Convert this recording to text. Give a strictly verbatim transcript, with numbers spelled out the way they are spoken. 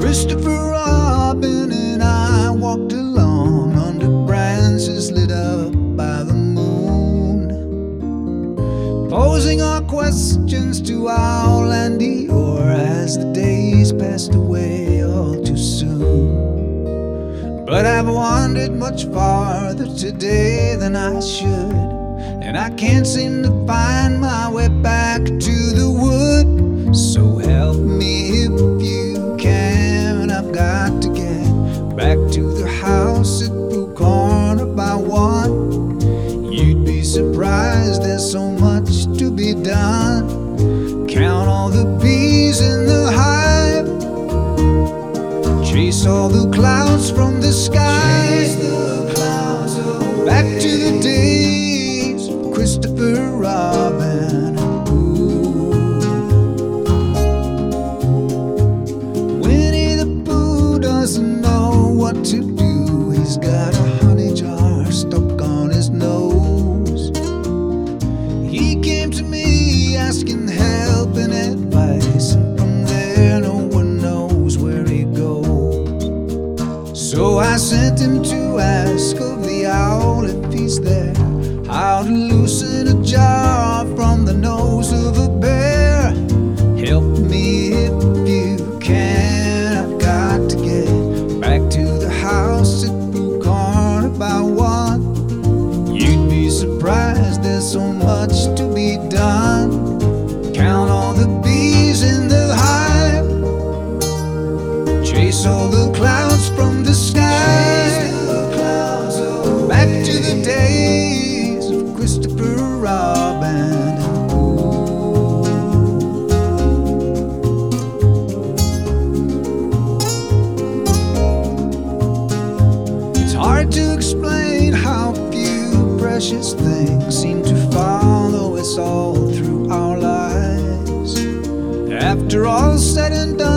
Christopher Robin and I walked along under branches lit up by the moon, posing our questions to Owl and Eeyore as the days passed away all too soon. But I've wandered much farther today than I should, and I can't seem to find my way back to the wood. So help me if you can, I've got to get back to the house at Blue Corner by one. You'd be surprised, there's so much to be done. Count all the bees in the hive, chase all the clouds from the sky, chase the clouds away. Back to the days of Christopher Robin. Doesn't know what to do. He's got a honey jar stuck on his nose. He came to me asking help and advice, and from there no one knows where he goes. So I sent him to ask of the owl if he's there, how to loosen a jar from the nose of a bear. Help me if you can, I've got to get back to the house at Blue Corner by one. You'd be surprised, there's so much to be done. Count all the bees in the hive, chase all the clouds from the sky, back to the days of Christopher Robin. Hard to explain how few precious things seem to follow us all through our lives. After all said and done,